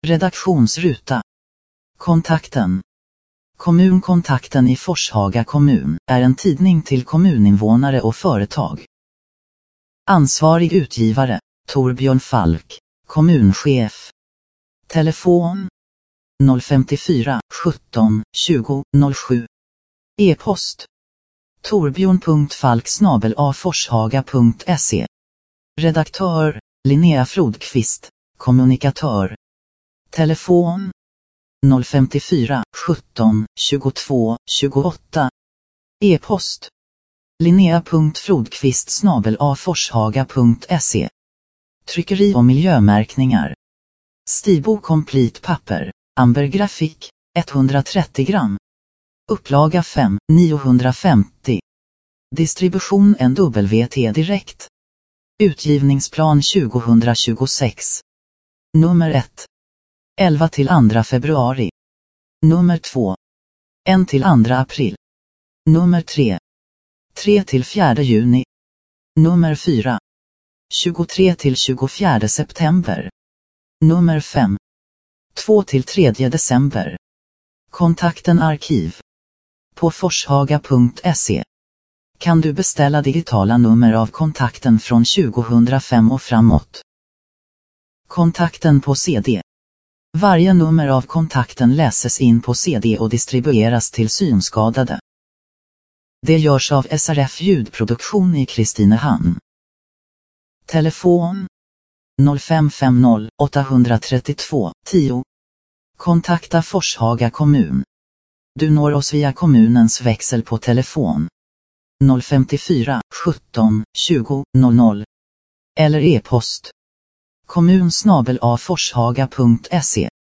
Redaktionsruta. Kontakten. Kommunkontakten i Forshaga kommun är en tidning till kommuninvånare och företag. Ansvarig utgivare, Torbjörn Falk, kommunchef. Telefon 054 17 20 07. E-post torbjörn.falk@forshaga.se. Redaktör, Linnea Flodqvist, kommunikatör. Telefon 054 17 22 28. E-post linnea.flodqvist@forshaga.se. Tryckeri och miljömärkningar. Stibo Complete papper, Amber Grafik, 130 gram. Upplaga 5, 950. Distribution NWT Direkt. Utgivningsplan 2026. Nummer 1. 11 till 2 februari. Nummer 2. 1 till 2 april. Nummer 3. 3 till 4 juni. Nummer 4. 23 till 24 september. Nummer 5. 2 till 3 december. Kontakten arkiv. På forshaga.se kan du beställa digitala nummer av kontakten från 2005 och framåt. Kontakten på CD. Varje nummer av kontakten läses in på CD och distribueras till synskadade. Det görs av SRF ljudproduktion i Kristinehamn. Telefon 0550 832 10. Kontakta Forshaga kommun. Du når oss via kommunens växel på telefon 054 17 20 00 eller e-post kommun@forshaga.se.